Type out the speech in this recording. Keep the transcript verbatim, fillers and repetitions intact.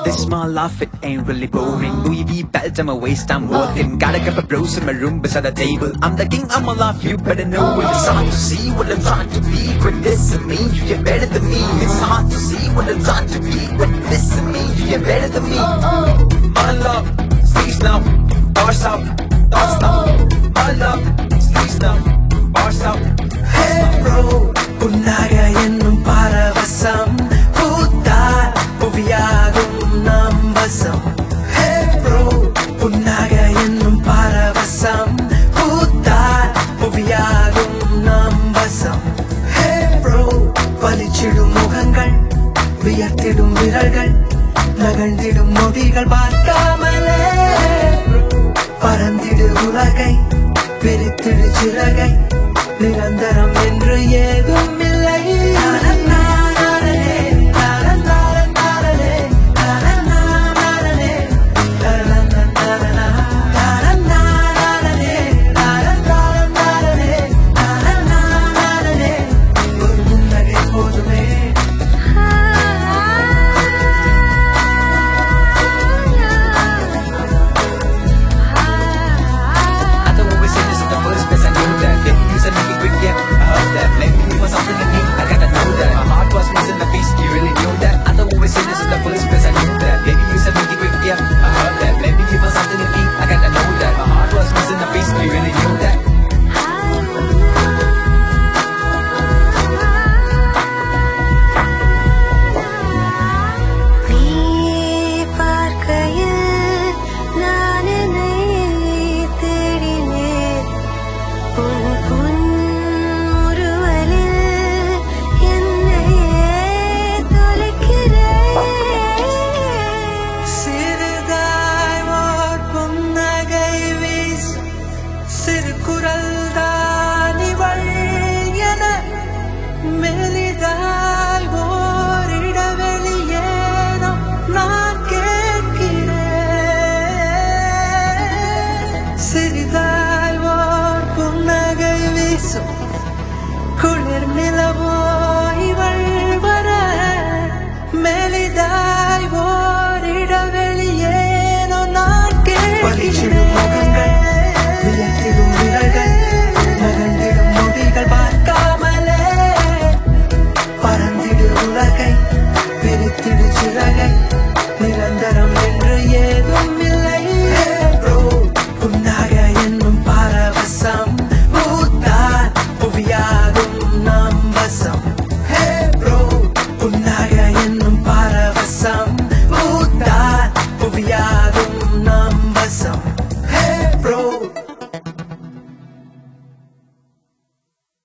This small life, it ain't really boring. Louis V belt, I'm a waist, I'm working. Got a couple bros in my room beside the table. I'm the king, I'm a life, you better know it. It's hard to see what I'm trying to be. Quit dissing me, you get better than me. It's hard to see what I'm trying to be. Quit dissing me, you get better than me. My love, sleeves now, bars out, thoughts now. My love, sleeves now, bars out. Hey bro, புன்னகை என்னும் பரவசம் பூத்தார் புவியாகும் நம் வசம். Hey bro, புன்னகை என்னும் பரவசம் பூத்தார் புவியாகும் நம் வசம். Hey bro, பளிச்சிடும் முகங்கள் வியர்த்திடும் விரல்கள் நகழ்ந்திடும் நொடிகள் பார்க்காமலே பறந்திடு உலகை விரித்திடு சிறகை நிரந்தரம் என்று ஏதும் இல்லை. ஒரு முன்னகை போதுமே. Maybe you want something in me, I gotta know that. My heart was missing a piece, you really knew that. I don't always say this is the first place I knew that. Baby, you said make it quick, yeah, I heard that. Maybe you want something in me, I gotta know that. My heart was missing a piece, you really knew that. குளிர் நிலவோ இவள் வர மெலிதாய் ஓர் இடைவெளியேனோ நான் கேட்கிறேன். முகங்கள் வியர்த்திடும் விரல்கள் நகர்ந்திடும் நொடிகள் பார்க்காமலே பறந்திடு உலகை விரித்திடு சிறகை நிரந்தரம் என்று ஏதும் இல்லை. புன்னகை என்னும் பரவசம் பூத்தார் புவியாகும் நம் வசம். Hey bro, புன்னகை என்னும் பரவசம் பூத்தார் புவியாகும்